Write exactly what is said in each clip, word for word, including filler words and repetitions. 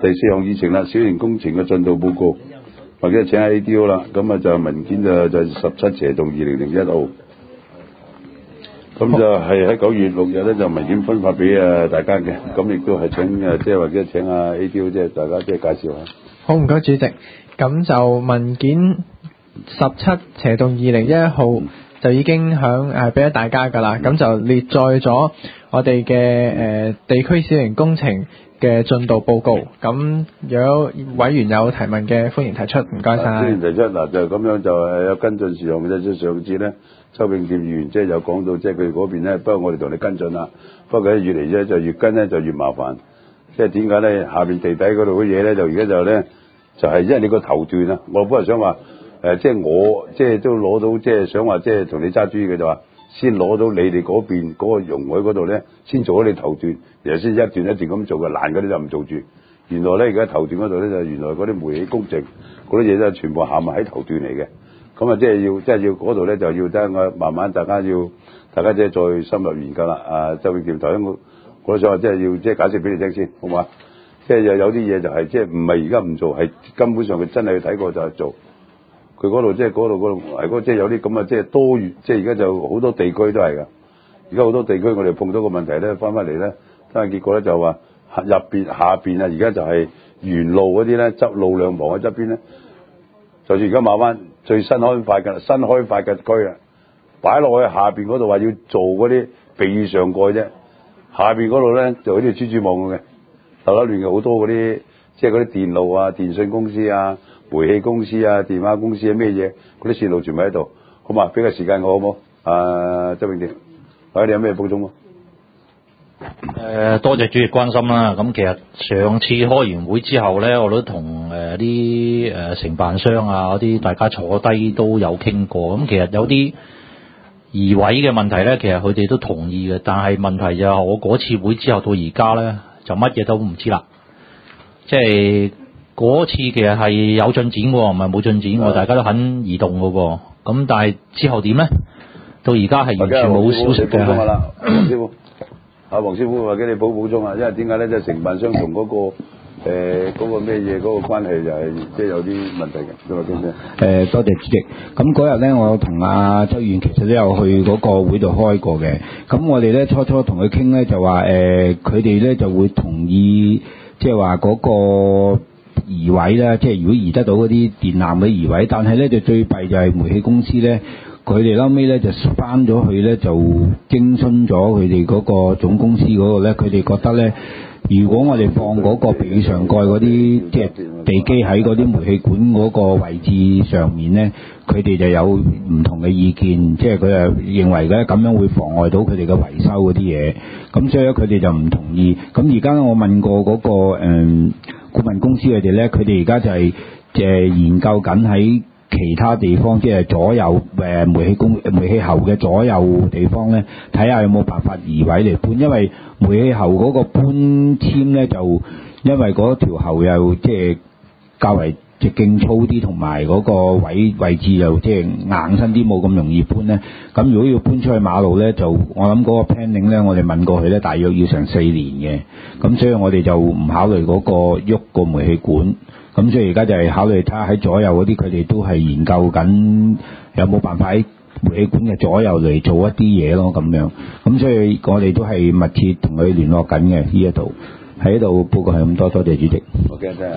第四項議程啦，小型工程嘅進度報告，或者請下 A D O 啦，咁啊就文件就就十七斜動二零零一號，咁就係喺九月六日咧就文件分發俾啊大家嘅，咁亦都係請誒即係或者請下 A D O 即係大家即係介紹下。 好，唔該主席，咁就文件十七斜動二零一一號就已經響誒俾咗大家㗎啦，咁就列載咗我哋嘅誒地區小型工程嘅進度報告。咁如果委員有提問嘅，歡迎提出，唔該晒。 歡迎提出嗱，就咁樣就係有跟進事項嘅啫。上次咧，周永健議員即係有講到，即係佢嗰邊咧，不過我哋同你跟進啦。不過越嚟咧就越跟咧就越麻煩。即係點解咧？下邊地底嗰度嘅嘢咧，就而家就咧就係、是、因為你個頭段啊，我本來想話。誒、呃，即係我即係都攞到，即係想話，即係同你揸主意嘅就話，先攞到你哋嗰邊嗰個容許嗰度咧，先做咗你頭段，然後先一段一段咁做嘅，難嗰啲就唔做住。原來咧，而家頭段嗰度咧就原來嗰啲煤氣工程嗰啲嘢都係全部行埋喺頭段嚟嘅。咁啊，即係要即係要嗰度咧就要等我慢慢大家要大家即係再深入研究啦。啊，周永健頭先我我都想話即係要即係解釋俾你聽先，好嘛？即係有有啲嘢就係、是、即係唔係而家唔做，係根本上佢真係去睇過就係做。佢嗰度即係嗰度嗰度係嗰即係有啲咁啊，即係多元，即係而家就好多地區都係㗎。而家好多地區我哋碰到個問題咧，翻返嚟咧，但係結果咧就話入邊下邊啊，而家就係沿路嗰啲咧，側路兩旁嘅側邊咧，就算而家馬灣最新開發嘅新開發嘅區啊，擺落去下邊嗰度話要做嗰啲避上蓋啫，下邊嗰度咧就好似蜘蛛網咁嘅，頭頭亂嘅好多嗰啲，即係嗰啲電路啊、電信公司啊。煤氣公司啊、電話公司啊咩嘢，嗰啲線路全部喺度，好嘛？俾個時間我好冇？啊，周永健，或者你有咩補充啊？ 誒、呃，多謝主席關心啦。咁其實上次開完會之後咧，我都同誒啲誒承辦商啊嗰啲大家坐低都有傾過。咁其實有啲移位嘅問題咧，其實佢哋都同意嘅。但係問題就係我嗰次會之後到而家咧，就乜嘢都唔知啦。即係。嗰次其實係有進展喎，唔係冇進展喎，大家都肯移動嘅喎。咁但係之後點咧？到而家係完全冇消息嘅。 係啦，黃師傅，啊黃師傅，或者你補補充啊，因為點解咧？即係承辦商同嗰個誒嗰個咩嘢嗰個關係就係即係有啲問題嘅，你話點啫？ 誒多謝主席。咁嗰日咧，我同阿周議員其實都有去嗰個會度開過嘅。咁我哋咧初初同佢傾咧就話誒，佢哋咧就會同意，即係話嗰個。移位啦，即係如果移得到嗰啲電纜嘅移位，但係咧就最弊就係煤氣公司咧，佢哋後尾咧就翻咗去咧就徵詢咗佢哋嗰個總公司嗰個咧，佢哋覺得咧，如果我哋放嗰個避上蓋嗰啲即係地基喺嗰啲煤氣管嗰個位置上面咧，佢哋就有唔同嘅意見，即係佢誒認為咧咁樣會妨礙到佢哋嘅維修嗰啲嘢，咁所以咧佢哋就唔同意。咁而家我問過嗰、嗰個誒。嗯顧問公司佢哋咧，佢哋而家就係、是、誒、呃、研究緊喺其他地方，即係左右誒、呃、煤氣工煤氣喉嘅左右地方咧，睇下有冇辦法移位嚟搬。因為煤氣喉嗰個搬遷咧，就因為嗰條喉又即係較為直徑粗啲，同埋嗰個位位置又即係硬身啲，冇咁容易搬咧。咁如果要搬出去馬路咧，就我諗嗰個 planning 咧，我哋問過佢咧，大約要成四年嘅。咁所以我哋就唔考慮嗰個喐個煤氣管。咁所以而家就係考慮睇下喺左右嗰啲，佢哋都係研究緊有冇辦法喺煤氣管嘅左右嚟做一啲嘢咯，咁樣。咁所以我哋都係密切同佢聯絡緊嘅呢一度。喺度報告係咁多，多謝主席。 我記得誒，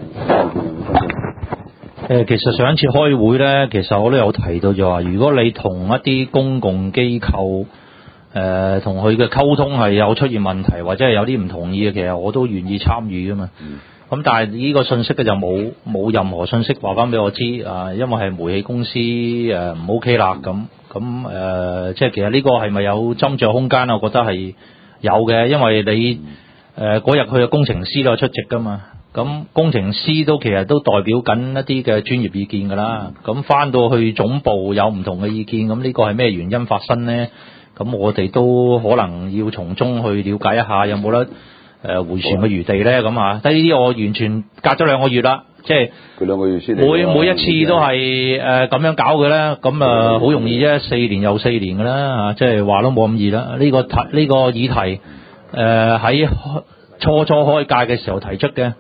誒，其實上一次開會咧，其實我都有提到就話，如果你同一啲公共機構誒同佢嘅溝通係有出現問題，或者係有啲唔同意嘅，其實我都願意參與噶嘛。咁、嗯、但係呢個信息嘅就冇冇任何信息話翻俾我知啊，因為係煤氣公司誒唔 OK 啦，咁咁誒，即係其實呢個係咪有斟酌空間？我覺得係有嘅，因為你。誒嗰日佢嘅工程師都有出席㗎嘛，咁工程師都其實都代表緊一啲嘅專業意見㗎啦。咁翻到去總部有唔同嘅意見，咁呢個係咩原因發生呢？咁我哋都可能要從中去了解一下，有冇得誒回旋嘅餘地呢？咁啊，呢啲我完全隔咗兩個月啦，即係佢兩個月先每每一次都係誒咁樣搞嘅咧，咁啊好容易啫，四年又四年㗎啦，即係話都冇咁易啦。呢個題呢個議題。誒喺、呃、初初開屆嘅時候提出嘅，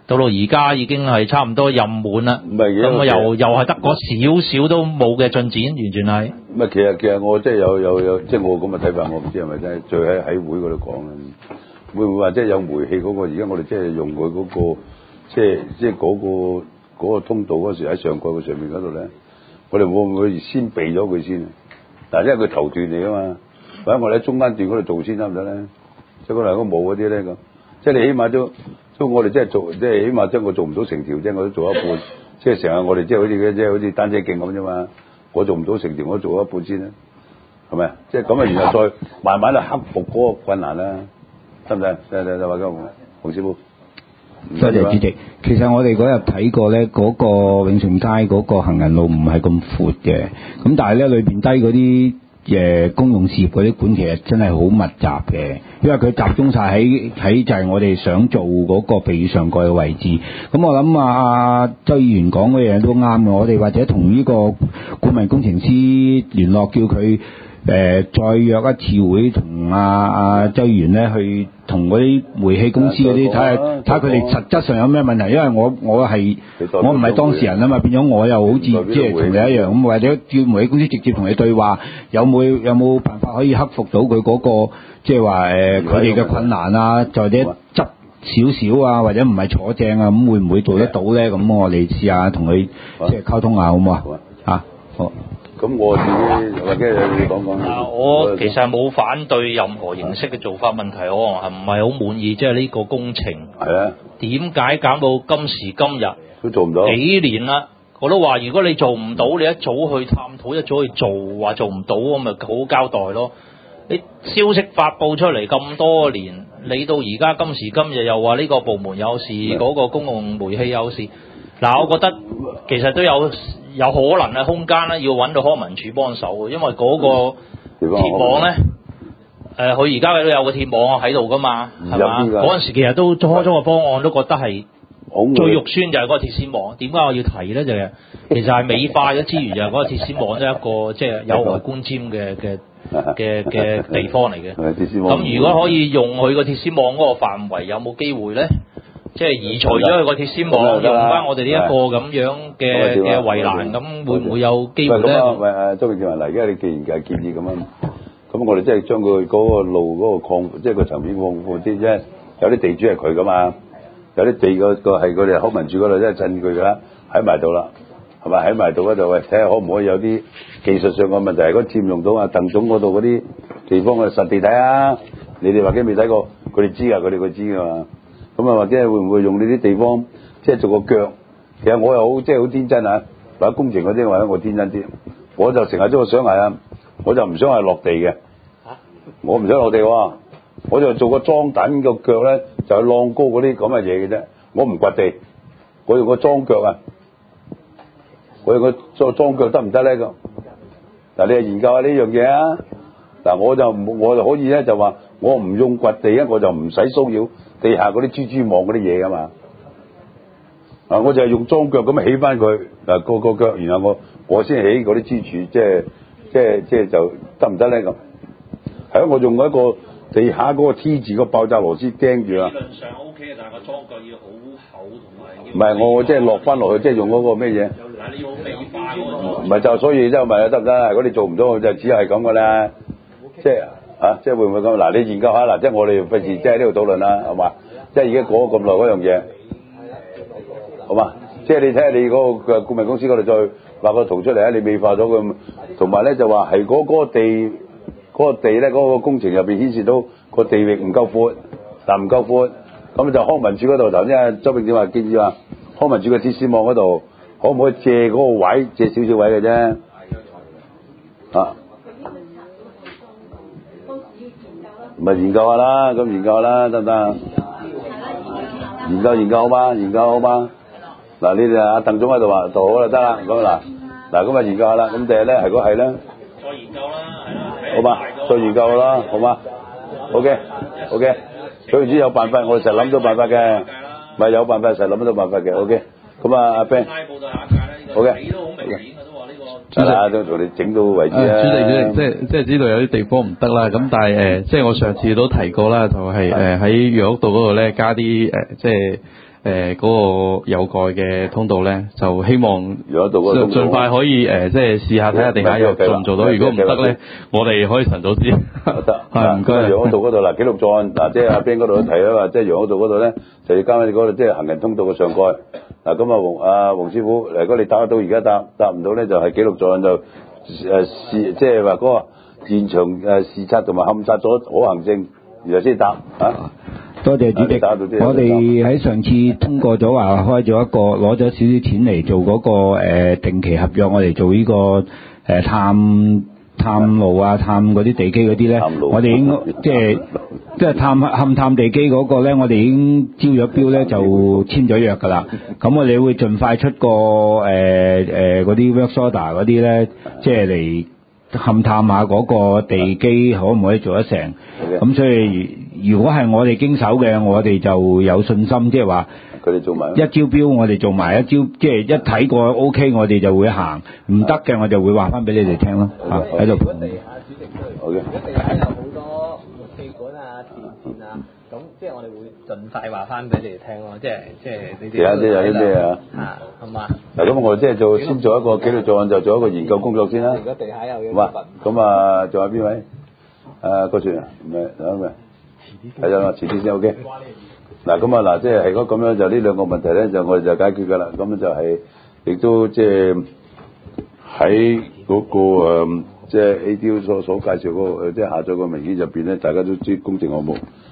到到而家已經係差唔多任滿啦。 唔係咁啊又又係得嗰少少都冇嘅進展，完全係。 咁啊，其實其實我即係有有有，即係我咁嘅睇法，我唔知係咪真係，最喺喺會嗰度講啦。會唔會話即係有煤氣嗰個？而家我哋即係用佢嗰個，即係即係嗰個嗰個通道嗰時喺上蓋嘅上面嗰度咧，我哋會唔會先避咗佢先？嗱，因為佢頭段嚟噶嘛，或者我哋喺中間段嗰度做先得唔得咧？即係嗰度冇嗰啲咧咁，即係你起碼都都我哋即係做，即係起碼即係我做唔到成條啫，我都做一半。即係成日我哋即係好似即係好似單車徑咁啫嘛，我做唔到成條，我做一半先啦，係咪？即係咁啊，然後再慢慢去克服嗰個困難啦，得唔得？得得得，話交洪師傅。 多謝主席。其實我哋嗰日睇過咧，嗰、那個永順街嗰個行人路唔係咁闊嘅，咁但係咧裏邊低嗰啲誒公用事業嗰啲管其實真係好密集嘅，因為佢集中晒喺喺就係我哋想做嗰個避雨上蓋嘅位置。咁我諗啊，周議員講嗰樣都啱嘅，我哋或者同呢個顧問工程師聯絡，叫佢。誒、呃，再約一次會同阿阿周議員咧去同嗰啲煤氣公司嗰啲睇下睇下佢哋實質上有咩問題，因為我我係我唔係當事人啊嘛，變咗我又好似即係同你一樣咁，或者叫煤氣公司直接同你對話，有冇有冇辦法可以克服到佢嗰、那個即係話誒佢哋嘅困難啊，或者執少少啊，或者唔係坐正啊，咁會唔會做得到咧？咁我哋試下同佢即係溝通下好唔好啊？嚇好。 咁我自己或者你講講。 啊，我其實冇反對任何形式嘅做法，問題我係唔係好滿意，即係呢個工程。 係啊。點解搞到今時今日都做唔到？ 幾年啦，我都話如果你做唔到，你一早去探討，一早去做，話做唔到，咁咪好交代咯。你消息發佈出嚟咁多年，你到而家今時今日又話呢個部門有事，嗰個公共煤氣有事。嗱，我覺得其實都有有可能嘅空間咧，要揾到康文署幫手嘅，因為嗰個鐵網咧，誒佢而家都有個鐵網喺度噶嘛，係嘛？嗰陣時其實都初初個方案都覺得係最肉酸就係嗰個鐵絲網。點解我要提咧？就係、是、其實係美化咗之餘，就係嗰個鐵絲網都係一個即係、就是、有礙觀瞻嘅嘅嘅嘅地方嚟嘅。咁如果可以用佢個鐵絲網嗰個範圍，有冇機會咧？即係移除咗佢個鐵絲網，用翻我哋呢一個咁樣嘅嘅圍欄，咁會唔會有機會咧？ 咁啊，喂誒，周永健話嗱，而家你既然係建議咁樣，咁我哋即係將佢嗰個路嗰個擴，即係個層面擴闊啲啫。有啲地主係佢噶嘛，有啲地個個係佢哋康文署嗰度，即係趁佢噶喺埋度啦，係咪喺埋度嗰度？喂，睇下可唔可以有啲技術上嘅問題，如果佔用到啊鄧總嗰度嗰啲地方，我哋實地睇啊！你哋或者未睇過，佢哋知㗎，佢哋佢知㗎嘛。咁啊，或者會唔會用呢啲地方，即係做個腳？其實我又好，即係好天真啊！或者工程嗰啲，或者我天真啲，我就成日都想係啊，我就唔想係落地嘅。我唔想落地喎，我就做個裝躉個腳咧，就係晾高嗰啲咁嘅嘢嘅啫。我唔掘地，我用個裝腳啊，我用個裝裝腳得唔得咧？咁嗱，你係研究下呢樣嘢啊！嗱，我就我就可以咧，就話我唔用掘地咧，我就唔使騷擾地下嗰啲蜘蛛網嗰啲嘢噶嘛。啊，我就係用裝腳咁起翻佢嗱個個腳，然後我我先起嗰啲支柱，即係即係即係就得唔得咧咁？係啊，我用一個地下嗰個 T 字個爆炸螺絲釘住啊。理論上 O K 嘅，但係個裝腳要好厚同埋。唔係，我即係落翻落去，即係用嗰個咩嘢？嗱，你要美化嗰個。唔係就所以即係咪得㗎？如果你做唔到，就只係咁㗎啦。即係啊，即係會唔會咁？嗱，你研究下嗱，即係我哋費事即係喺呢度討論啦，係嘛？即係而家過咗咁耐嗰樣嘢，好嘛？即係你睇下你嗰個顧問公司嗰度再畫個圖出嚟啊！你美化咗佢，同埋咧就話係嗰嗰個地嗰個地咧嗰個工程入邊顯示到個地域唔夠闊，但唔夠闊，咁就康文署嗰度頭先啊周永健話建議話康文署嘅鐵絲網嗰度可唔可以借嗰個位借少少位嘅啫啊？咪研究下啦，咁研究下啦，得唔得？研究研究好嘛，研究好嘛。嗱，你哋阿鄧總喺度話做好啦，得啦，咁嗱，嗱咁啊研究下啦，咁第日咧係果係咧， 再研究啦，係啦， 好嘛，再研究啦，好嘛 ，OK，OK，總言之有辦法，我哋成日諗到辦法嘅，咪有辦法成日諗到辦法嘅 ，OK，咁啊阿 Ben，OK，係啦，都同你整到為止啦。 主席主席，即係即係知道有啲地方唔得啦，咁但係誒，即係我上次都提過啦，就係誒喺楊屋道嗰度咧加啲誒，即係。誒誒嗰個有蓋嘅通道咧，就希望有得到嗰個通道盡快可以誒即係試下睇下地下又做唔做到，如果唔得咧，我哋可以晨早知。 得係唔該。 楊屋道嗰度嗱，記錄在案嗱，即係阿邊嗰度都提啦嘛，即係楊屋道嗰度咧就要加翻你嗰度即係行人通道嘅上蓋嗱，咁啊黃阿黃師傅，如果你打得到而家答答唔到咧，就係記錄在案就誒視即係話嗰個現場誒視察同埋勘察咗可行性，然後先答啊。 多謝主席，我哋喺上次通過咗話開咗一個攞咗少少錢嚟做嗰、個、呃、定期合約，我哋做呢、個誒、呃、探探路啊、探嗰啲地基嗰啲咧，我哋應該即係即係探勘探地基嗰個咧，我哋已經招咗標咧，就簽咗約㗎啦。咁我哋會盡快出個誒誒嗰啲 work order 嗰啲咧，即係嚟勘探下嗰個地基可唔可以做得成。咁所以如果係我哋經手嘅，我哋就有信心，即係話佢哋做埋一招標，我哋做埋一招，即係一睇過 O K， 我哋就會行；唔得嘅，我就會話翻俾你哋聽咯。嚇喺度。 如果地下主席出嚟， 好嘅。 如果地下有好多木氣管啊、電線啊，咁即係我哋會盡快話翻俾你哋聽咯。即係即係你哋。 地下即係有啲咩啊？ 嚇，好嘛？ 嗱，咁我哋即係做先做一個紀律作案，就做一個研究工作先啦。 如果地下有嘢， 好嘛？咁啊，仲有邊位？誒郭全啊，唔係有咩？係啊，遲啲先 OK。嗱咁啊嗱，即係如果咁樣就呢兩個問題咧，就我哋就解決㗎啦。咁就係亦都即係喺嗰個誒，即係 A D O 所所介紹嗰個誒，即係下載個文件入邊咧，大家都知工程項目。